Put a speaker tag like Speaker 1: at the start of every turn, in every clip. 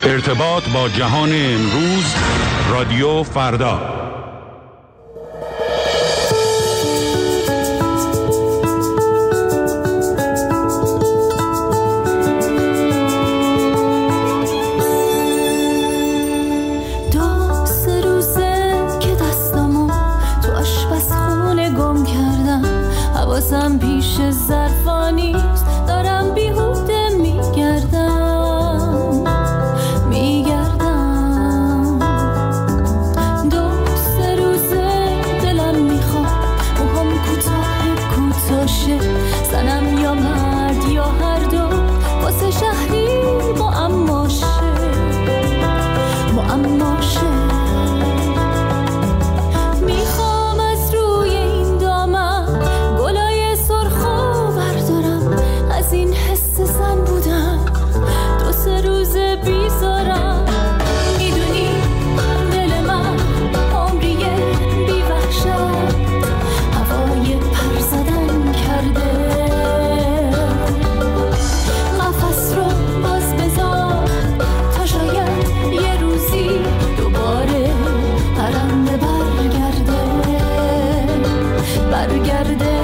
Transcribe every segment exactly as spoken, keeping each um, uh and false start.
Speaker 1: ارتباط با جهان امروز، رادیو فردا.
Speaker 2: حواسم پیش ظرفا نیست، دارم بیهوده میگردم میگردم دو سه روزه دلم میخواد موهام کوتاه کوتاشه، زنم یا مرد یا هر دو، واسه شهری معماشه معماشه. این حس زن بودم دو سه روز بیزارم، میدونی دل من عمریه بی وحشت هوای پر زدن کرده، قفس رو باز بذار تا شاید یه روزی دوباره پرنده برگرده برگرده.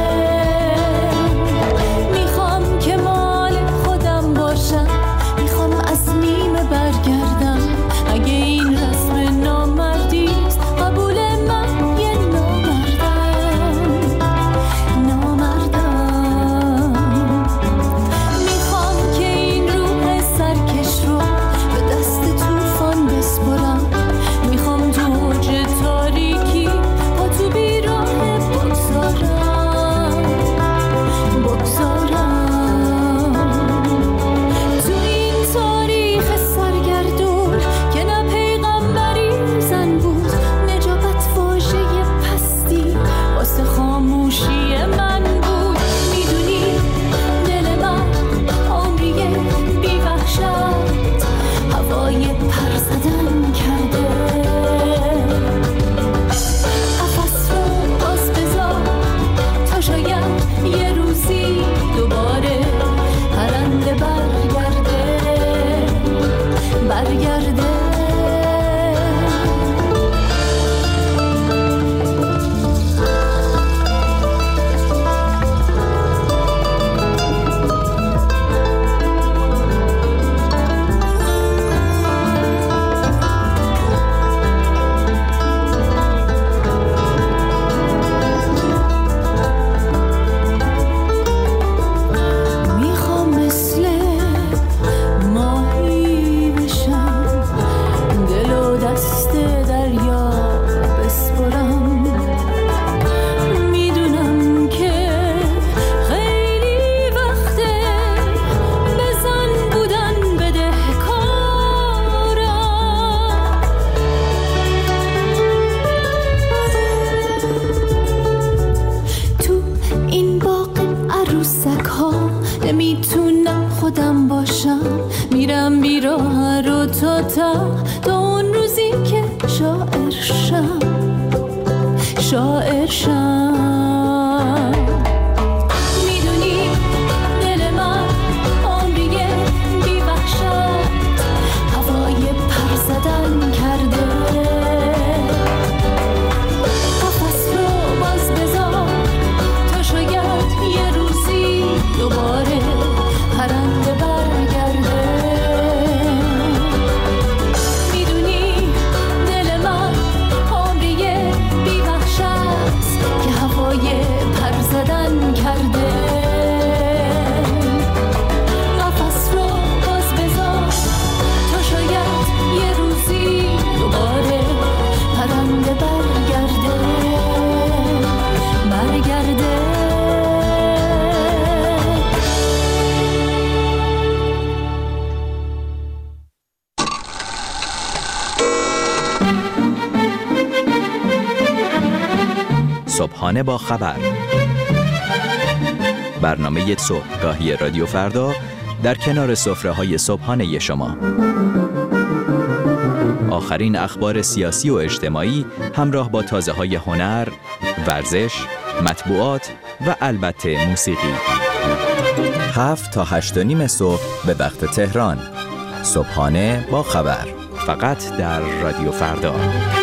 Speaker 2: نمیتونم خودم باشم، میرم بیراه رو تا تا تا اون روزی که شاعر شم شاعر شم. میدونی دل من عمریه بی وحشت هوای پر زدن کرده، قفس رو باز بذار تا شاید یه روزی دوباره پرنده برگرده. میدونی دل من عمریه بی وحشت که هوای پر زدن کرده، قفس رو باز بذار تا شاید یه روزی دوباره پرنده برگرده برگرده.
Speaker 3: صبحانه با خبر، برنامه صبحگاهی رادیو فردا در کنار سفره‌های صبحانه شما. آخرین اخبار سیاسی و اجتماعی همراه با تازه‌های هنر، ورزش، مطبوعات و البته موسیقی. هفت تا هشت و نیم صبح به وقت تهران. صبحانه با خبر، فقط در رادیو فردا.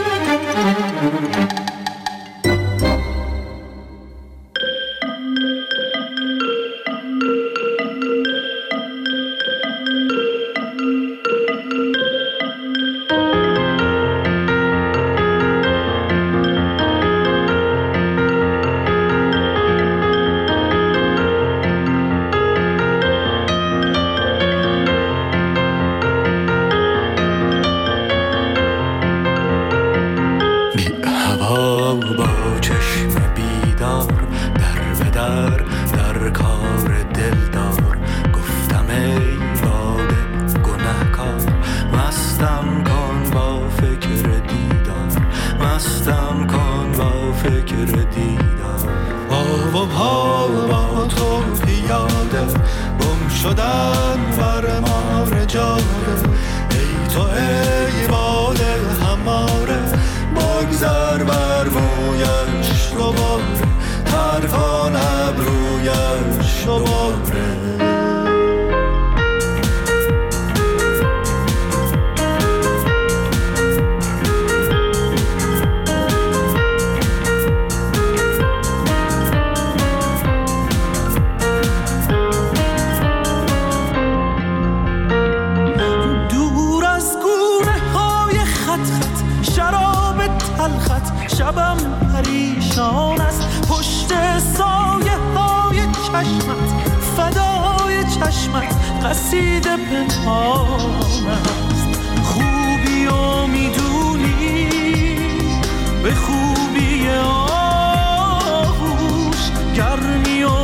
Speaker 4: شبم پریشان است پشت سایه های چشمت، فدای چشمت قصیده پنهان است. خوبی و میدونی به خوبی آغوش، گرمی و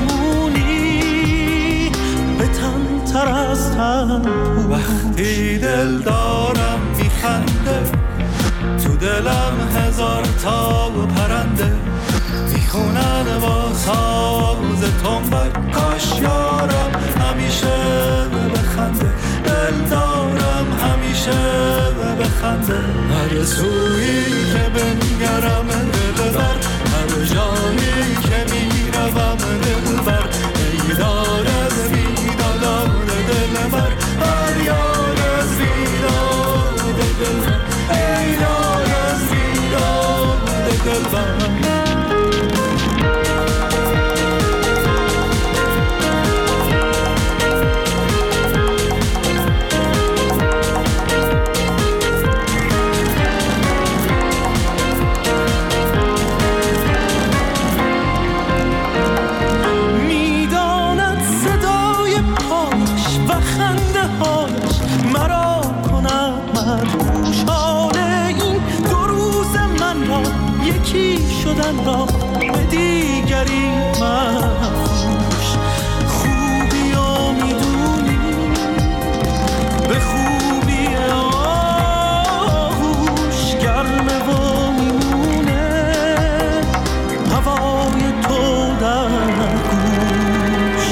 Speaker 4: میمونی به تن تر از تن. وقتی دل دارم میخنده تو دلم هزار تا پرنده میخونن با ساز تنبک. کاش یارم همیشه بخنده، دل دارم همیشه بخنده. هر سویی که بنگرم دلبر، هر جایی که میروم دلبر. ای دار از بیدادان دلبر، هر یار از بیداد دلبر. ای دار از بیداد دلبر. شدن را به دیگری مفروش. خوبی و میدونی به خوبی آغوش، گرمه و میمونه هوای تو در گوش.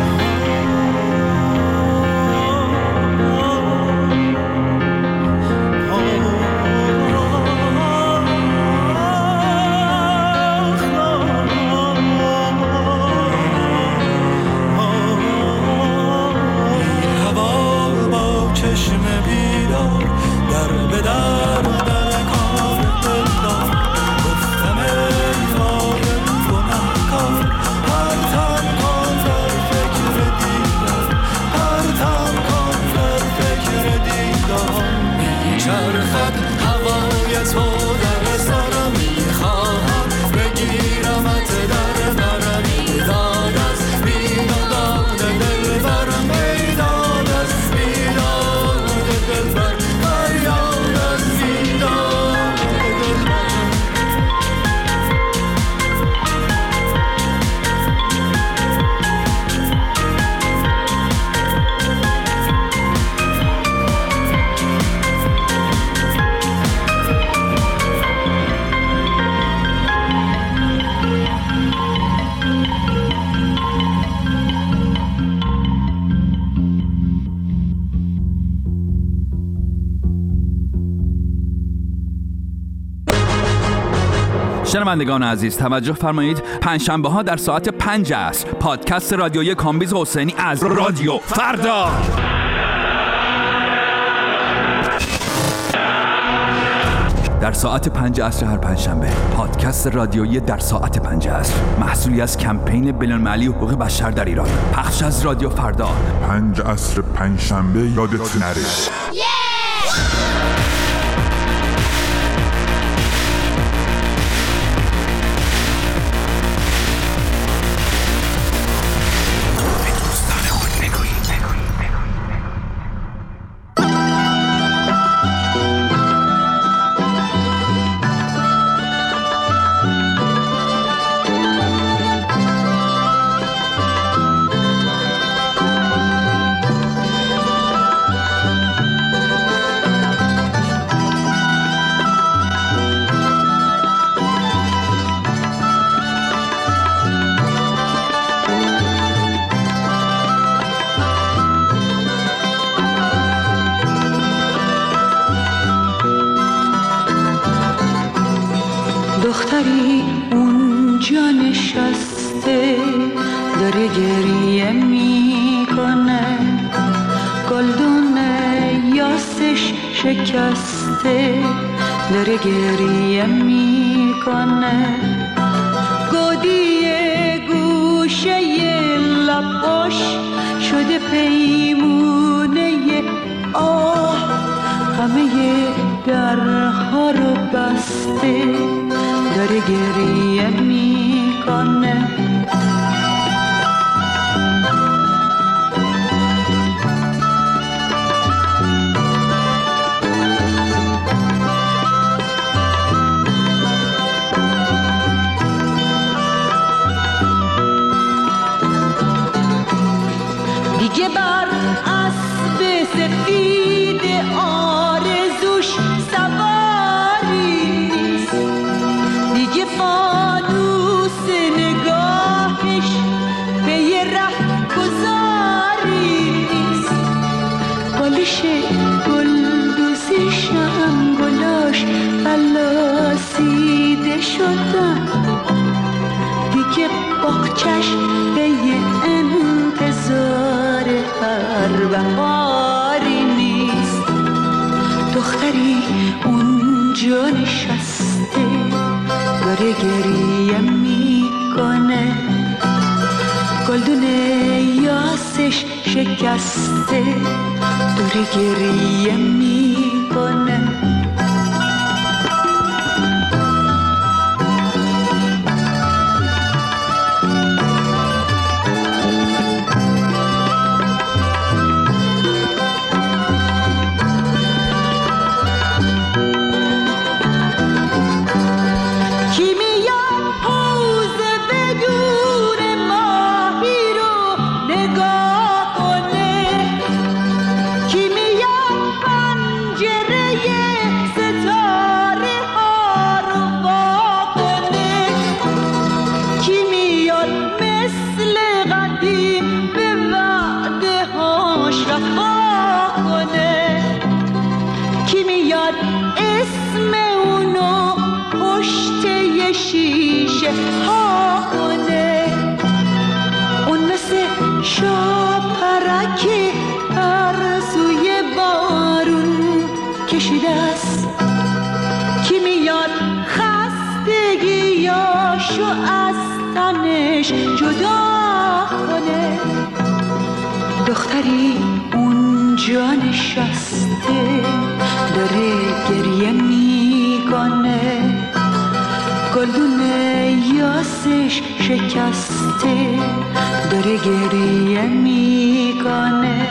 Speaker 5: شنوندگان عزیز توجه فرمایید، پنجشنبه ها در ساعت پنج عصر پادکست رادیویی کامبیز حسینی از رادیو فردا در ساعت پنج عصر هر پنجشنبه. پادکست رادیویی در ساعت پنج عصر، محصولی از کمپین بین‌المللی حقوق بشر در ایران، پخش از رادیو فردا.
Speaker 6: پنج عصر پنجشنبه یادت نره.
Speaker 2: دختری اونجا نشسته داره گریه میکنه، گلدونه یاسش شکسته داره گریه میکنه، گودی گوشه لباش شده پیمونه آه، همه درها رو بسته داره گریه میکنه. دیگه بر اسب سفید آرزوش سواری نیست، دیگه فانوس نگاهش به یه ره گذاری نیست، بالش گلدوزیشم گلاش بلاسیده شدن، دیگه باغچش به یه انتظار هر بهاری نیست. دختری اونجا نشسته داره گریه میکنه، گلدونه یاسش شکسته داره گریه میکنه. دختری اونجا نشسته داره گریه میکنه، گلدونه یاسش شکسته داره گریه میکنه.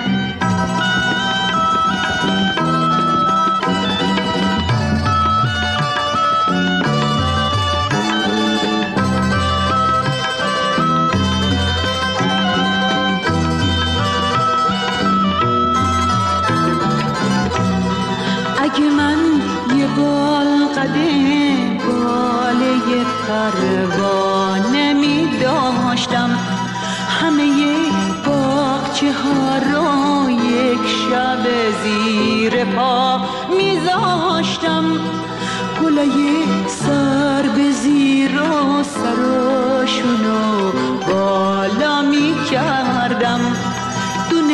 Speaker 2: اگه من یه بال قدم باله پروانه می داشتم، همه باغچه ها رو یک شب زیر پا می زاشتم، گلای سر به زیر و سراشونو بالا می کردم، دونه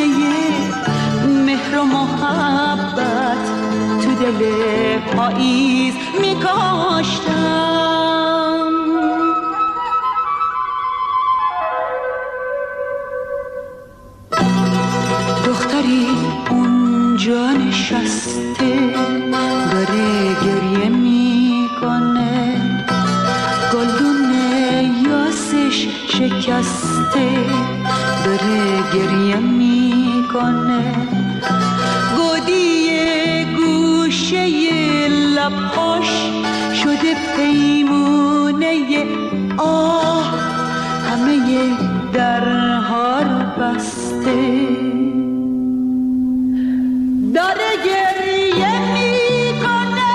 Speaker 2: مهر و محبت تو دل پاییز می
Speaker 7: نشسته داره گریه میکنه، گلدون یاسش شکسته داره گریه میکنه، گودی گوشه لباش شده پیمونه آه، همه درها رو بسته داره گریه میکنه.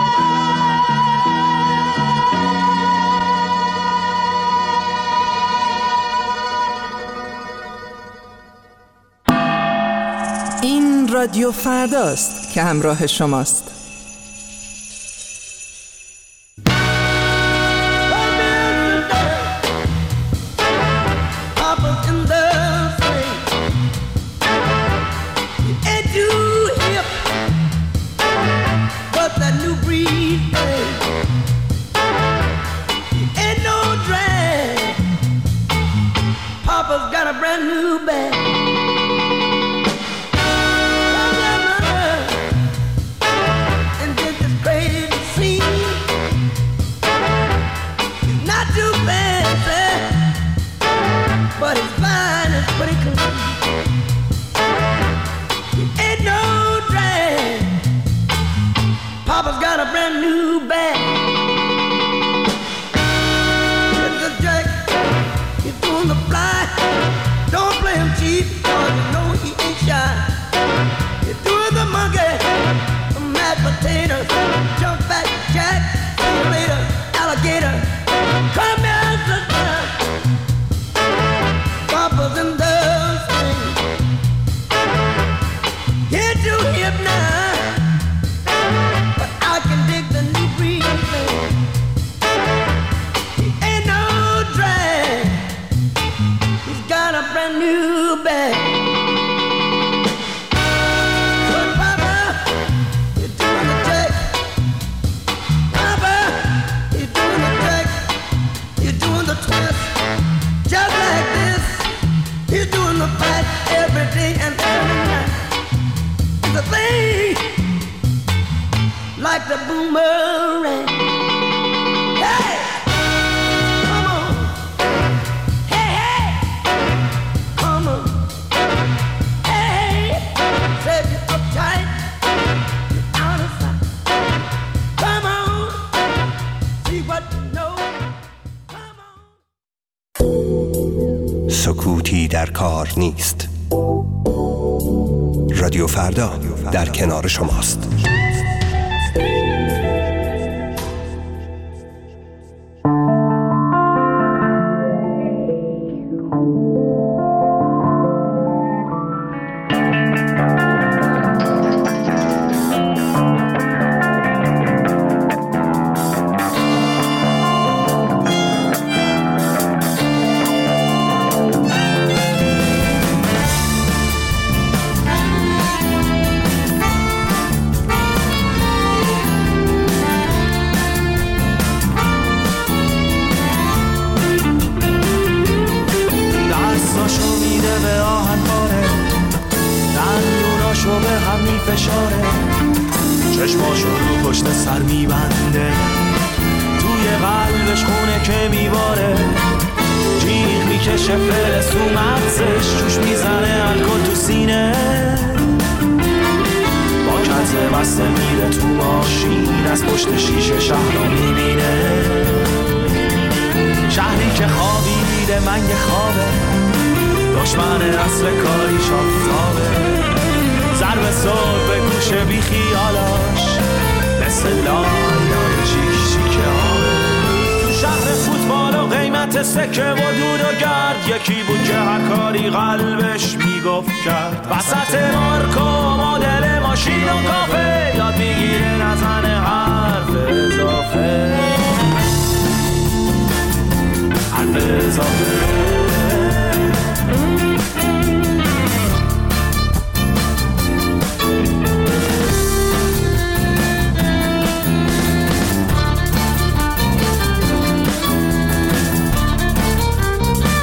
Speaker 8: این رادیو فرداست که همراه شماست.
Speaker 9: سکوتی در کار نیست. رادیو فردا در کنار شماست.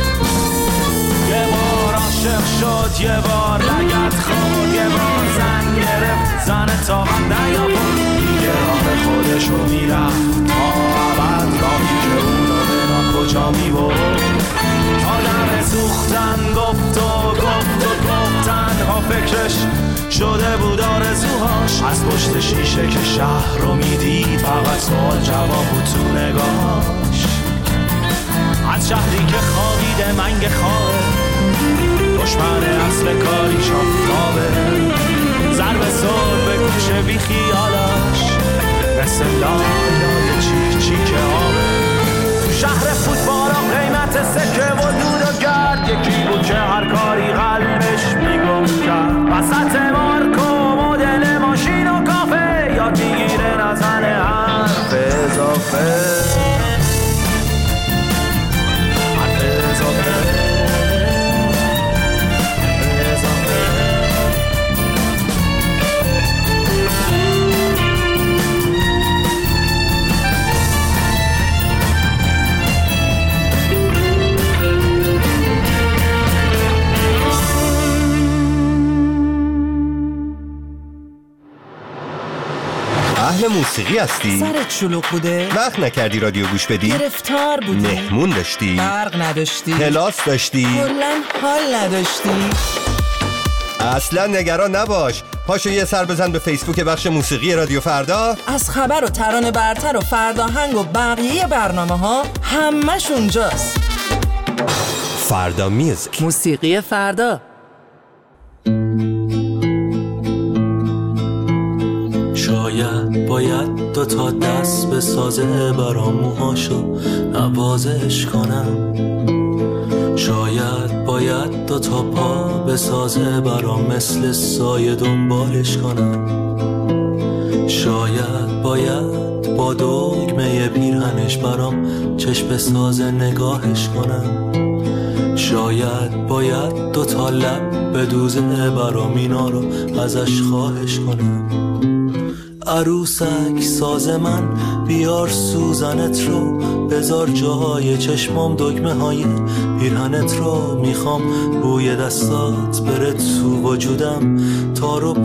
Speaker 4: یه بار لگد خورد، یه بار زنگ تو میرفت تا عبد راهی که اونو به کجا میبرد. آدم سوختن گفت و گفت و گفتن ها فکرش شده بود آرزوهاش. از پشت شیشه که شهر رو میدید فقط سوال جواب بود تو نگاهش. از شهری که خوابیده منگ خوابه، دشمن اصل کاریش آفتابه. ضرب سر به گوشه بی خیالاش مثل لالای چیک چیک آبه. تو شهر فوتبالا قیمت سکه و دود و گرد یکی بود که هر کاری قلبش میگم کرد. وسط مارکو مدل ماشین و کافه یاد میگیره نزن حرف اضافه.
Speaker 9: اهل موسیقی هستی؟
Speaker 8: سرت شلوغ بوده؟
Speaker 9: وقت نکردی رادیو گوش بدی؟
Speaker 8: گرفتار بودی؟
Speaker 9: مهمون داشتی؟
Speaker 8: برق نداشتی؟
Speaker 9: کلاس داشتی؟
Speaker 8: کلاً حال نداشتی؟
Speaker 9: اصلا نگران نباش، پاشو یه سر بزن به فیسبوک بخش موسیقی رادیو فردا.
Speaker 8: از خبر و ترانه برتر و فرداهنگ و بقیه برنامه ها همش اونجاست.
Speaker 9: فردا میوزیک،
Speaker 8: موسیقی فردا.
Speaker 4: شاید باید دو تا دست به سازه برام موهاشو نوازش کنم. شاید باید دو تا پا به سازه برام مثل سایه دنبالش کنم. شاید باید با دگمه پیرهنش برام چشم سازه نگاهش کنم. شاید باید دو تا لب به دوزه برام اینا رو ازش خواهش کنم. عروسک ساز من بیار سوزنت رو، بذار جای چشمام دگمه های پیرهنت رو. میخوام بوی دستات بره تو وجودم تا رو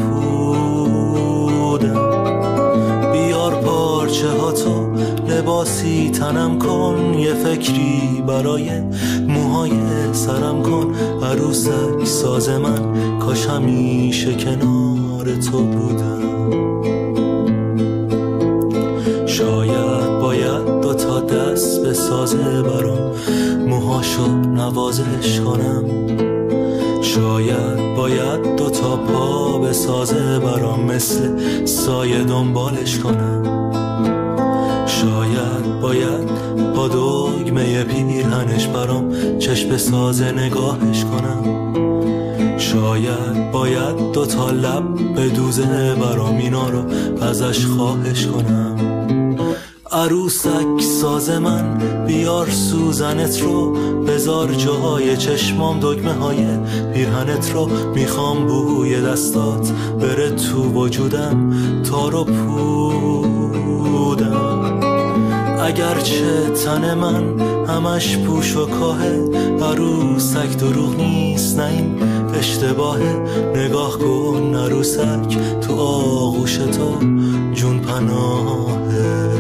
Speaker 4: پودم. بیار پارچه ها تو لباسی تنم کن، یه فکری برای موهای سرم کن. عروسک ساز من کاش همیشه کنار تو بودم. شاید باید دو تا دست به سازه برام موهاشو نوازش کنم. شاید باید دو تا پا به سازه برام مثل سایه دنبالش کنم. شاید باید با دگمه پیرهنش برام چشم سازه نگاهش کنم. شاید باید دو تا لب به دوزه برام اینا رو ازش خواهش کنم. عروسک ساز من بیار سوزنت رو، بذار جای چشمام دگمه های پیرهنت رو. میخوام بوی دستات بره تو وجودم تا رو پودم. اگرچه تن من همش پوش و کاهه، عروسک دروغ نیست نه این اشتباهه. نگاه کن عروسک تو آغوش تو جون پناهه.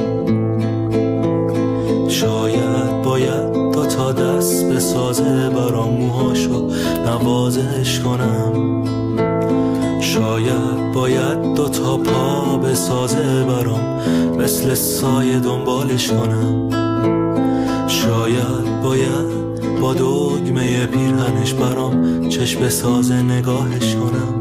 Speaker 4: شاید باید دو تا دست به سازه برام موهاشو نوازش کنم. شاید باید دو تا پا به سازه برام مثل سایه دنبالش کنم. شاید باید با دگمه پیرهنش برام چشم سازه نگاهش کنم.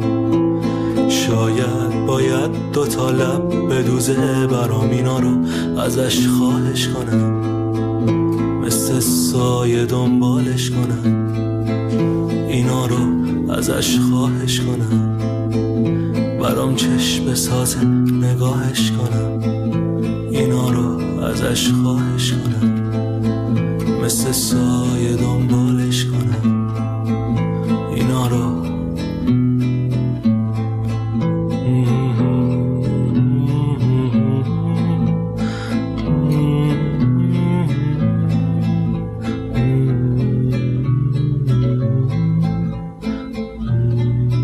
Speaker 4: شاید باید دو تا لب به دوزه برام اینا رو ازش خواهش کنم. مثل سایه دنبالش کنم، اینا رو ازش خواهش کنم. برام چشم سازه نگاهش کنم، اینا رو ازش خواهش کنم. مثل سایه دنبالش کنم، اینا رو.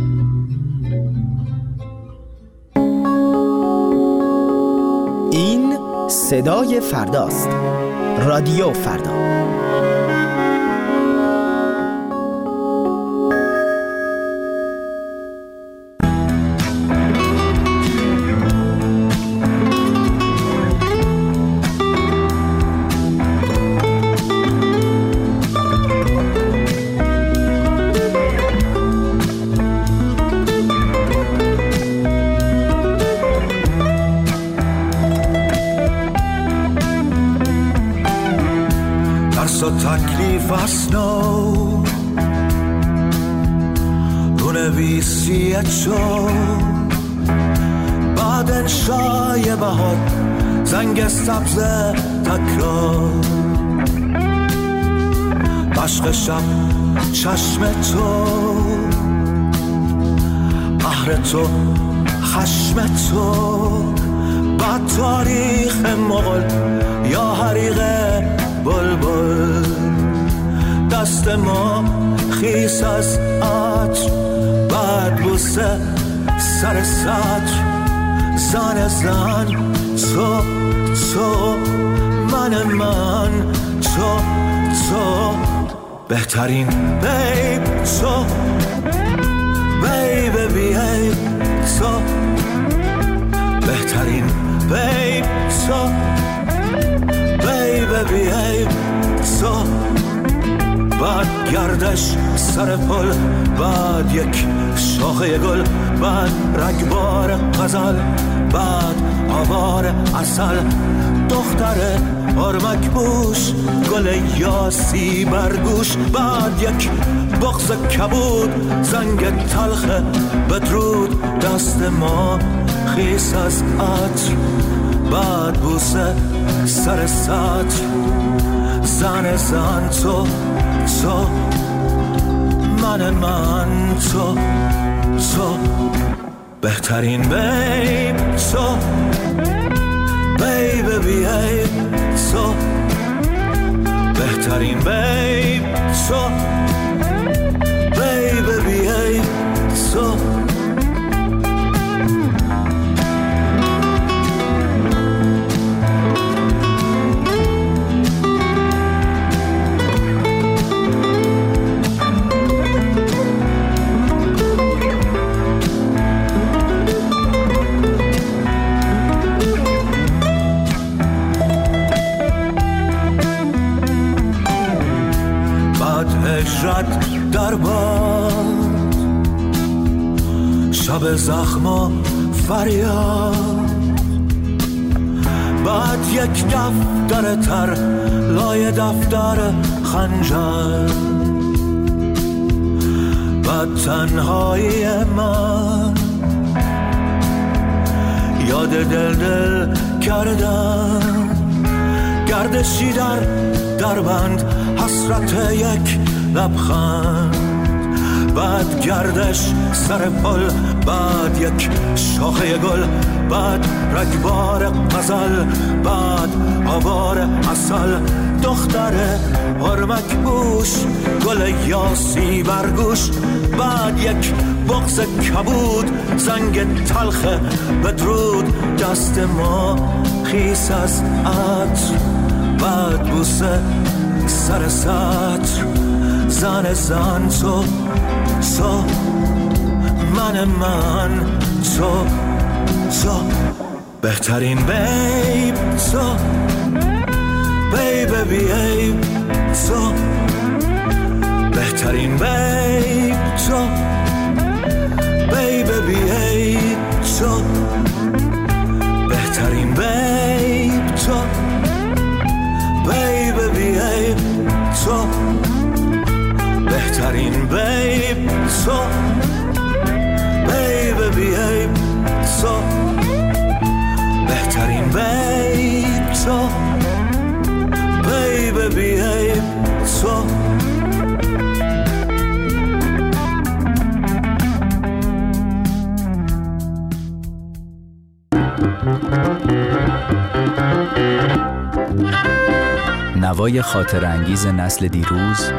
Speaker 8: این
Speaker 10: صدای فرداست. رادیو فردا.
Speaker 4: تکلیف اسنو رو نویسیت شد بعد انشای بهار زنگ سبز تکرار عشق شب چشم تو قهر تو خشم تو بعد تاریخ مغل یا حریق بلبل دست ما خیس از عطر بعد بوسه سر سطر زن زن تو تو من من تو تو بهترین بیب تو بیب بیب تو بهترین بیب تو بیب بیب تو بعد گردش سر پل بعد یک شاخه گل بعد رگبار غزل بعد آوار عسل دختر آرمک بوش گل یاسی برگوش بعد یک بغض کبود زنگ تلخ بدرود دست ما خیس از عطر بعد بوسه سر سطر زن زن تو تو من من تو تو بهترین بیب تو بیب بیب تو بهترین بیب تو بیب بیب تو هجرت در باد شب زخم و فریاد بعد یک دفتر تر لای دفتر خنجر بعد تنهایی من یاد دل دل کردم گردشی در دربند حسرت یک لبخند بعد گردش سر پل بعد یک شاخه گل بعد رگبار غزل بعد آوار عسل دختر آرمک بوش گل یاسی برگوش بعد یک بغض کبود زنگ تلخ بدرود دست ما خیس از عطر بعد بوسه سر سطر زن زن تو تو من من تو تو بهترین بیب تو بیب بیب تو بهترین بیب تو بیب بیب تو بهترین بیب تو بیب بیب تو بهترین بیب تو بیب بیب تو بهترین بیب تو بیب بیب تو
Speaker 3: نوای خاطر انگیز نسل دیروز،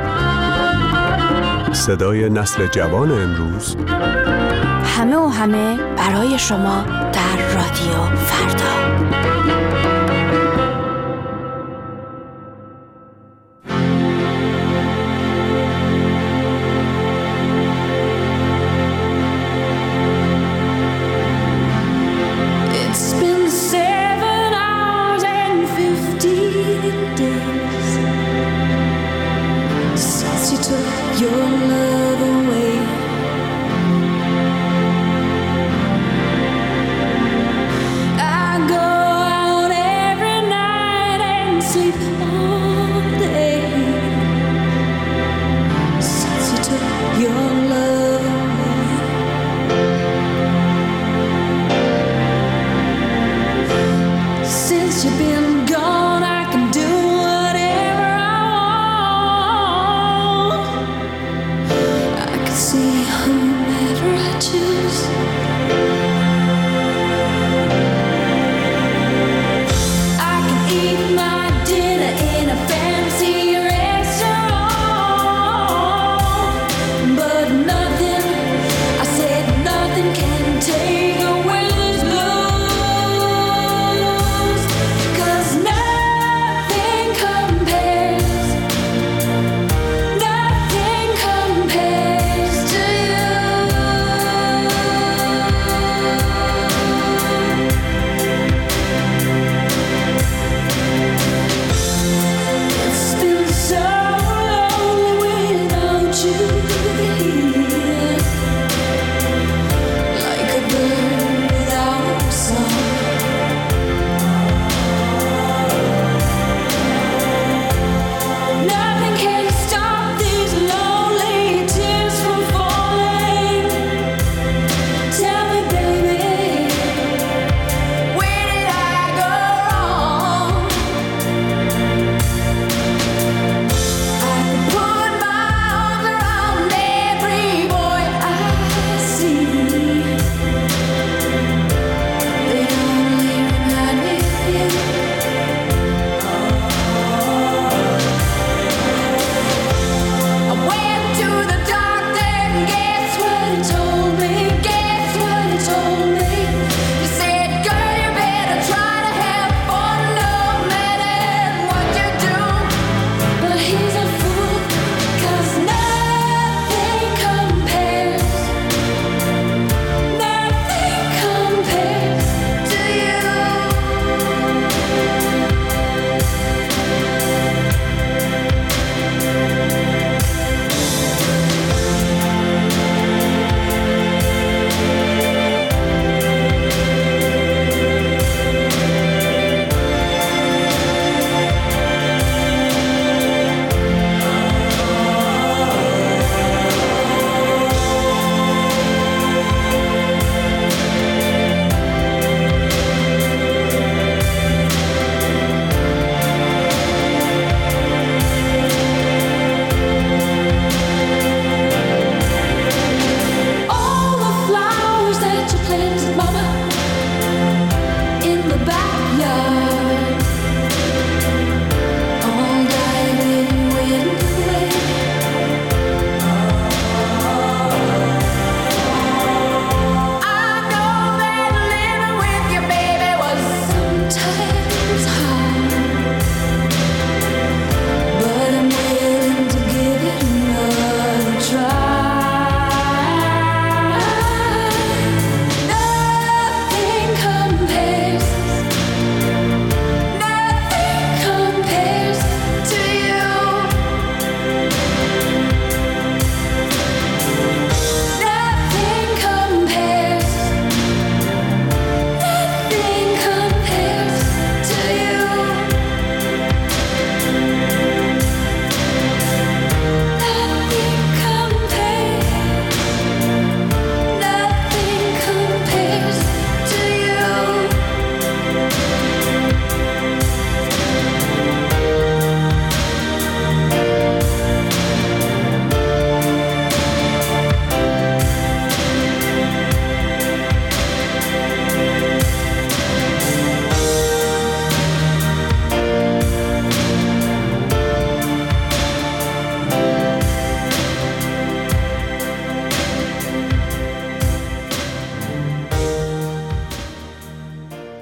Speaker 11: صدای نسل جوان امروز،
Speaker 12: همه و همه برای شما در رادیو فردا.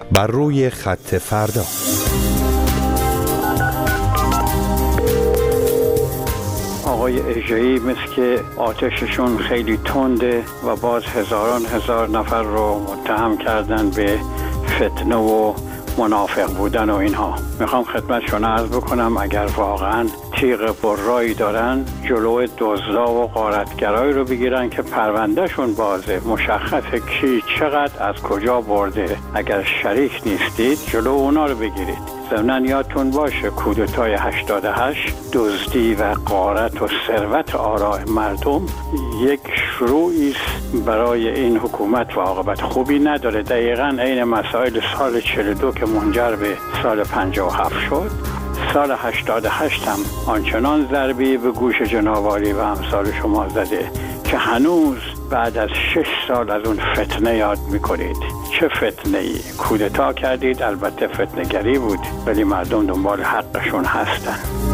Speaker 11: بر روی خط فردا.
Speaker 13: آقای اژه‌ای مثل که آتششون خیلی تنده و باز هزاران هزار نفر رو متهم کردن به فتنه و منافق بودن و اینها. میخوام خدمتشون عرض بکنم اگر واقعا تیغ برایی دارن جلو دزدا و غارتگرایی رو بگیرن که پروندهشون بازه، مشخصه کی چقدر از کجا برده. اگر شریک نیستید جلو اونا رو بگیرید. ضمناً یادتون باشه کودتای هشتاد و هشت دزدی و غارت و ثروت آراء مردم یک شروعی است برای این حکومت و عاقبت خوبی نداره. دقیقاً عین مسائل سال چهل و دو که منجر به سال پنجاه و هفت شد، سال هشتاد و هشت هم آنچنان ضربی به گوش جنابعالی و امثال شما زده که هنوز بعد از شش سال از اون فتنه یاد میکنید. چه فتنه ای؟ کودتا کردید، البته فتنه‌گری بود، ولی مردم دنبال حقشون هستن.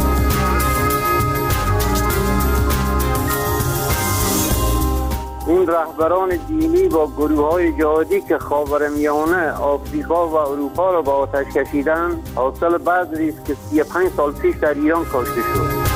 Speaker 14: این رهبران دینی با گروه‌های جهادی که خاورمیانه، آفریقا و اروپا را با آتش کشیدن، حاصل بذری است که سی و پنج سال پیش در ایران کاشته شد.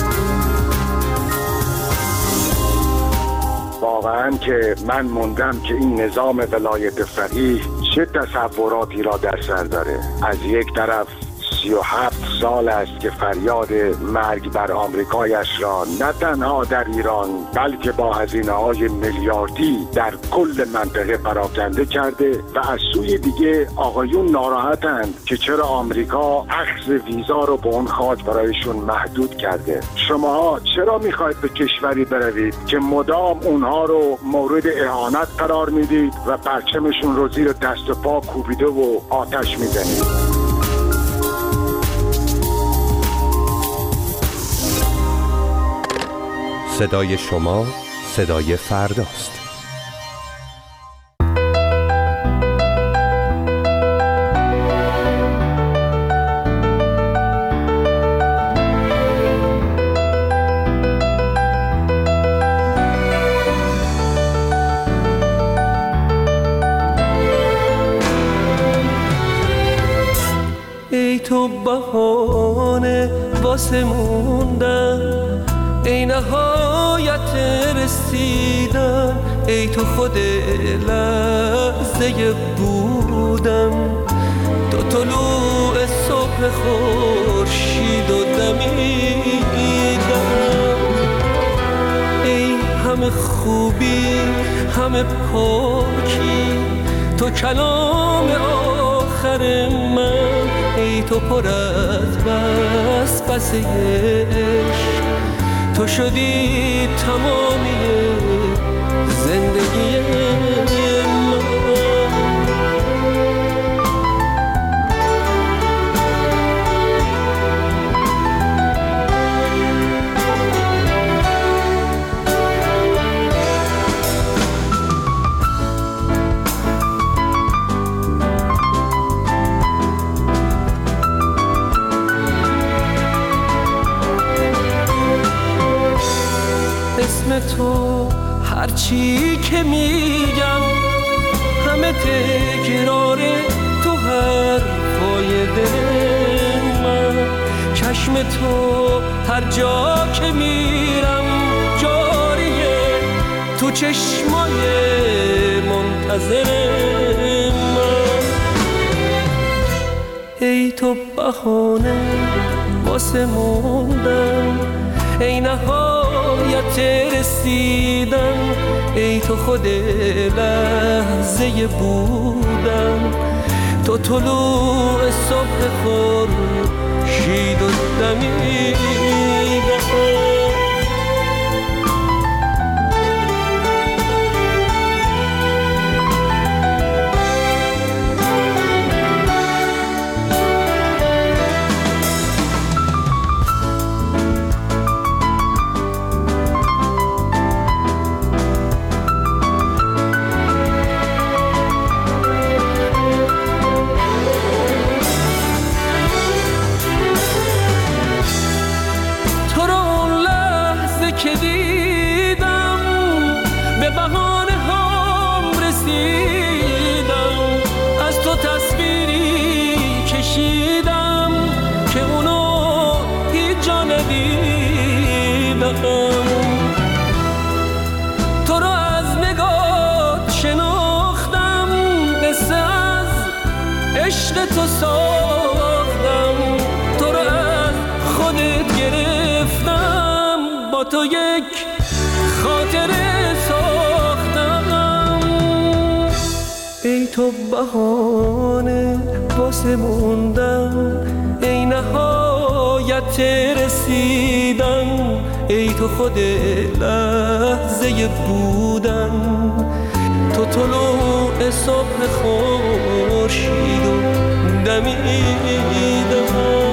Speaker 15: واقعا که من موندم که این نظام ولایت فقیه چه تصوراتی را در سر داره. از یک طرف سی و هفت سال است که فریاد مرگ بر آمریکایش را نه تنها در ایران بلکه با هزینه‌های میلیاردی در کل منطقه پراکنده کرده و از سوی دیگه آقایون ناراحتند که چرا آمریکا اخذ ویزا رو به اون خاک برایشون محدود کرده. شماها چرا میخواید به کشوری بروید که مدام اونها رو مورد اهانت قرار میدید و پرچمشون رو زیر دست و پا کوبیده و آتش میزنید؟
Speaker 11: صدای شما صدای فرداست.
Speaker 16: ای تو بهانه واسه موندن، ای نهایت رسیدن، ای تو خود لحظه بودن، تو طلوع صبح خورشید و دمیدن. ای همه خوبی همه پاکی، تو کلام آخر من، ای تو پر از بس بس عشق، تو شدی تمامی زندگی من. اسم تو هرچی که میگم همه تکراره تو حرفای دل من. چشم تو هر جا که میرم جاریه، تو چشمای منتظر من. ای تو بهانه واسه موندن، ای نهایت رسیدن، ای تو خود لحظه بودن، تو طلوع صبح خورشید و دمیدن. تو رو تو رو از نگاه شناختم، قصه از عشق تو ساختم، تو رو از خودت گرفتم، با تو یک خاطره ساختم. ای تو بهانه واسه موندن، ای نهایت رسیدن، ای تو خود لحظه بودن، تو طلوع صبح خورشید و دمیدن.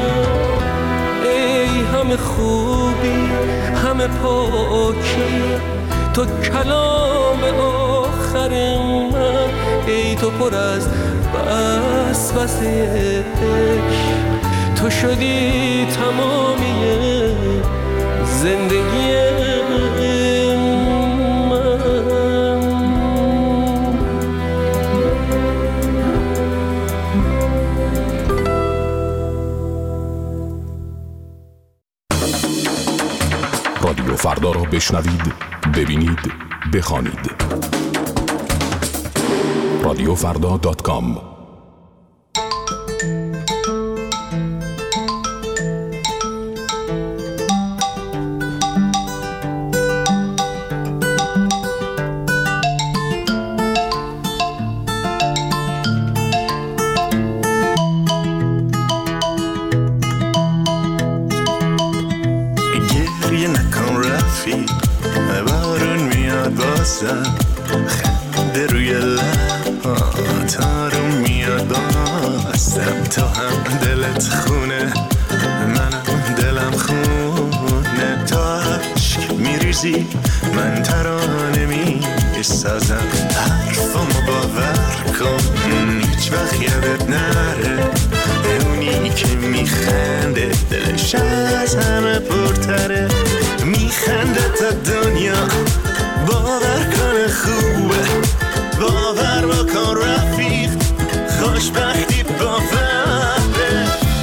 Speaker 16: ای همه خوبی همه پاکی، تو کلام آخر من، ای تو پر از وسوسه، تو شدی تمامی زندگی من.
Speaker 17: رادیو فردا را بشنوید، ببینید، بخوانید. رادیو فردا دات کام.
Speaker 4: خنده روی لبات آروم میاد بازم، تو هم دلت خونه منم دلم خونه، تو عشق میریزی من ترانه میسازم، حرفامو باور کن هیچ وقت یادت نره، اونی که میخنده دلش از همه پرتره، میخنده تا دنیا باور کن خوبه، باور بکن رفیق خوشبختی باوره.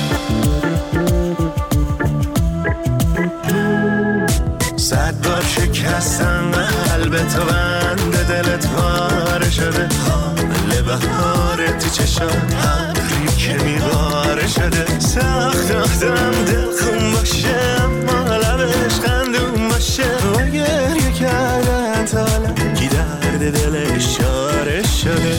Speaker 4: صد بار شکستم قلب تو، بند دلت پاره شده، حامل بهاره تو چشات ابری که میباره شده، سخت آدم دل خون باشه اما لبش خندون باشه، و گریه کردن تالا کی درد دلش چاره شده.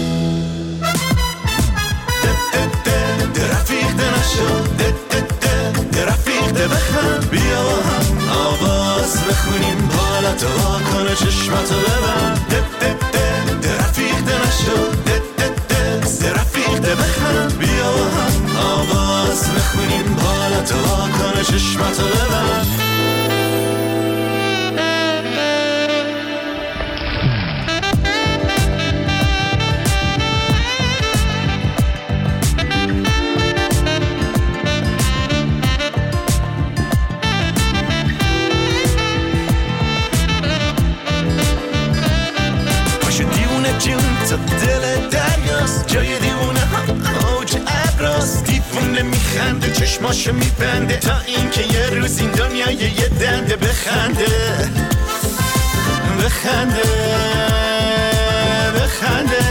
Speaker 4: رفیق ده نشو، ده رفیق ده بخند، بیا با هم آواز بخونیم، بالا تو واکنه چشماتو ببند. ده رفیق ده نشو، ده رفیق ده بخند، بیا با هم آواز بخونیم، بالا تو واکنه چشماتو ببند. تو دل دریاست، جای دیوونه ها اوج ابراست، دیوونه میخنده چشماشو میبنده، تا اینکه یه روز این دنیای یه دنده بخنده بخنده بخنده.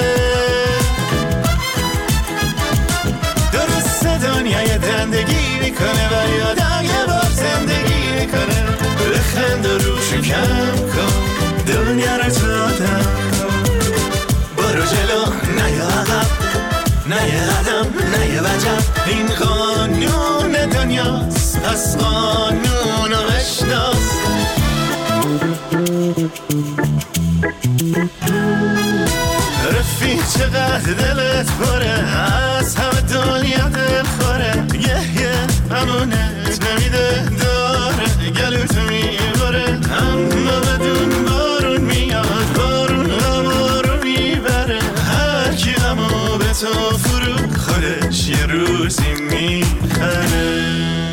Speaker 4: درست دنیای دندگی میکنه ولی آدم یه بار زندگی میکنه، بخند و روشو کم کن دنیا رو تو آدم کن، برو جلو نه یا عقب نه یه قدم نه یه وجب، این قانون دنیاست پس قانون رو بشناس. رفیق چقدر دلت پره، از همه دنیا دل خوره، یه یه امونت نمیده داره، گلوتو میباره اما بدون بارون میاد، بارون همو رو میبره، هر کی همو به تو فرو خودش یه روزی میخره.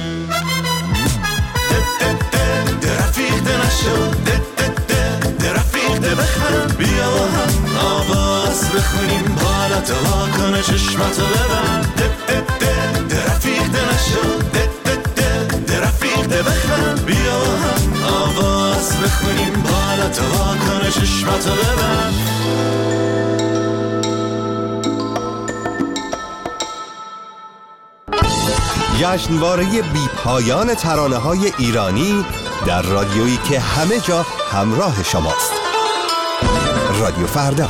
Speaker 4: رفیق ده نشو، ده رفیق ده بخند، بیا با هم آواز بخونیم، بالا تو واکنه چشماتو ببند. ده رفیق ده نشو، ده رفیق ده بخند، بیا با هم بخونیم بالات واکنه چشماتو ببند.
Speaker 9: جشنواره بی پایان ترانه‌های ایرانی در رادیویی که همه جا همراه شماست. رادیو فردا.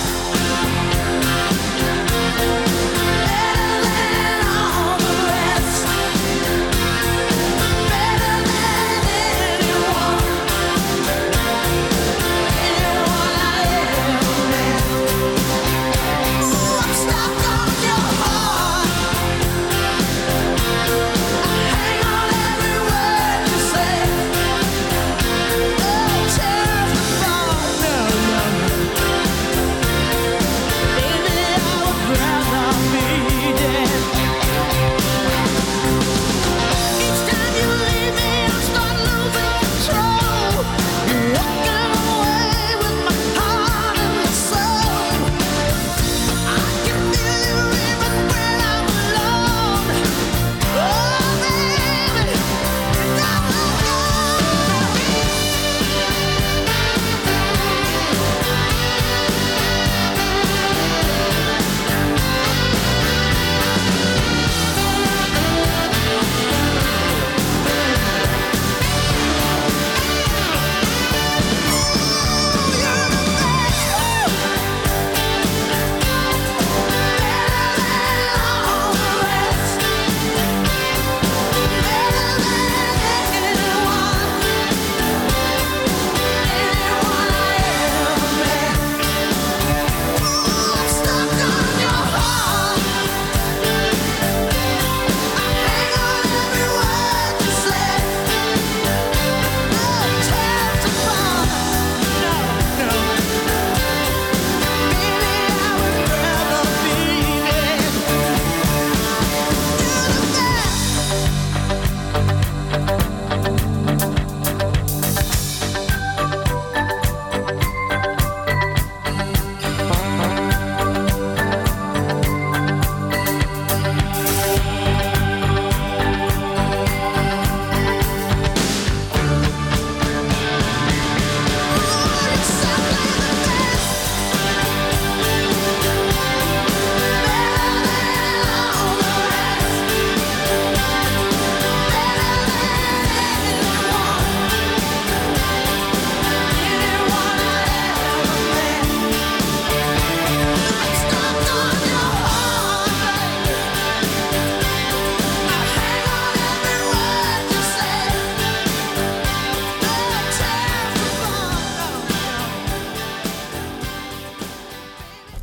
Speaker 18: Better than all the rest.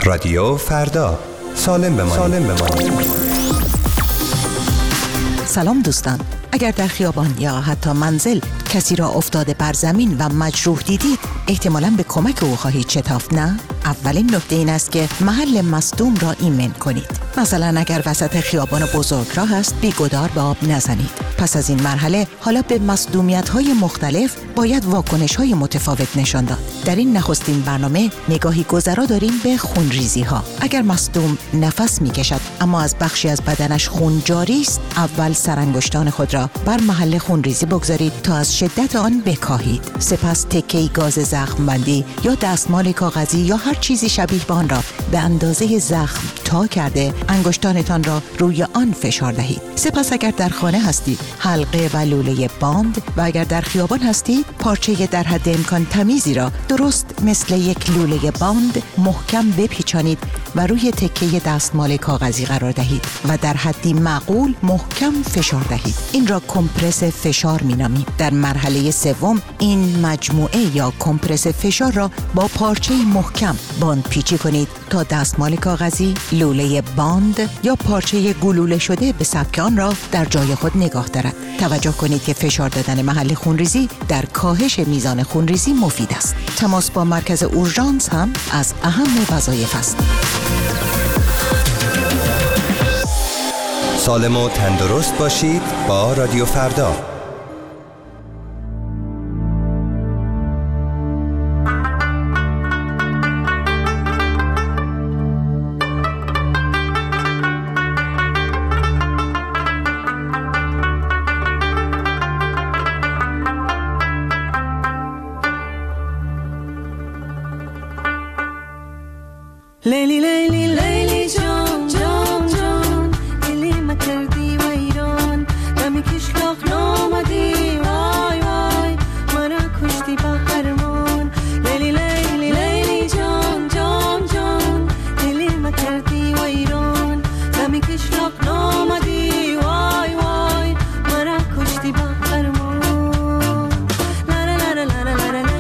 Speaker 9: رادیو فردا، سالم بمانید. سالم بمانید.
Speaker 18: سلام دوستان، اگر در خیابان یا حتی منزل کسی را افتاده بر زمین و مجروح دیدید، احتمالاً به کمک او خواهید شتافت، نه؟ اولین نکته این است که محل مصدوم را ایمن کنید. مثلا اگر وسط خیابان بزرگراه است، بی‌گدار به آب نزنید. پس از این مرحله حالا به مصدومیت‌های مختلف باید واکنش‌های متفاوت نشان داد. در این نخستین برنامه نگاهی گذرا داریم به خونریزی‌ها. اگر مصدوم نفس می‌کشد اما از بخشی از بدنش خون جاری است، اول سرانگشتان خود را بر محل خونریزی بگذارید تا از شدت آن بکاهید. سپس تکه‌ای گاز زخم بندی یا دستمال کاغذی یا هر چیزی شبیه به آن را به اندازه زخم تا کرده انگشتانتان را روی آن فشار دهید. سپس اگر در خانه هستید، حلقه و لوله باند و اگر در خیابان هستید، پارچه در حد امکان تمیزی را درست مثل یک لوله باند محکم بپیچانید و روی تکه دستمال کاغذی قرار دهید و در حدی معقول محکم فشار دهید. این را کمپرس فشار می‌نامیم. در مرحله سوم این مجموعه یا کمپرس فشار را با پارچه محکم باند پیچی کنید تا دستمال کاغذی، لوله باند یا پارچه گلوله شده به سبک آن را در جای خود نگاه دارد. توجه کنید که فشار دادن محل خونریزی در کاهش میزان خونریزی مفید است. تماس با مرکز اورژانس هم از اهم وظایف است.
Speaker 9: سالم و تندرست باشید با رادیو فردا.
Speaker 19: لیلی لیلی لیلی جان جان جان دلی ما کردی ویران دمی کشلاق نامدی وای وای مرا کشتی با هرمان لیلی لیلی لیلی جان جان جان دلی ما کردی ویران دمی کشلاق نامدی وای وای مرا کشتی با هرمان لا لا لا لا لا لا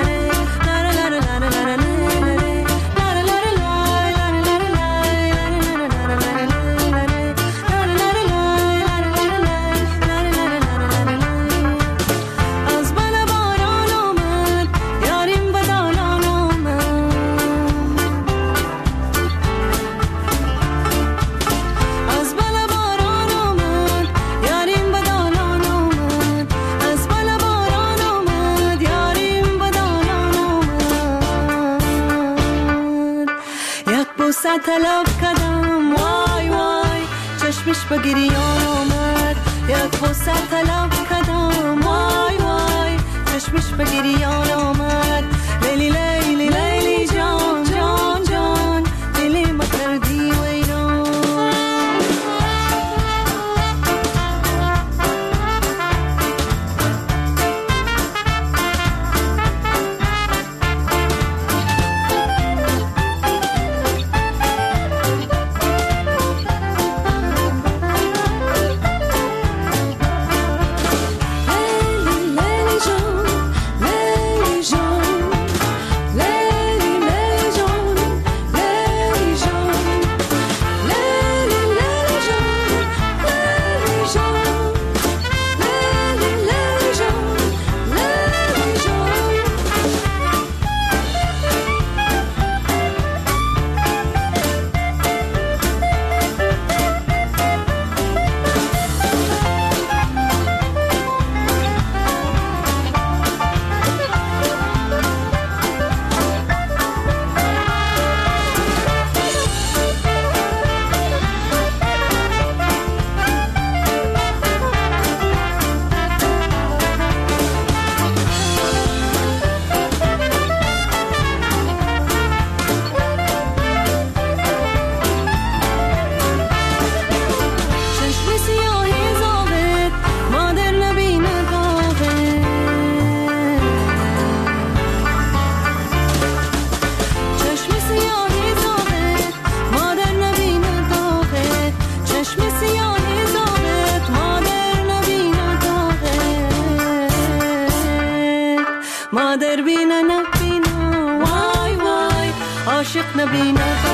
Speaker 19: طلب کردم وای وای چشمش به گریان آمد یک بوسه طلب کردم وای وای چشمش به گریان آمد لیلی لیلی لیلی جان جان جان دلی ما کردی ویران مادر بینا نبینا وای وای عاشق نبینا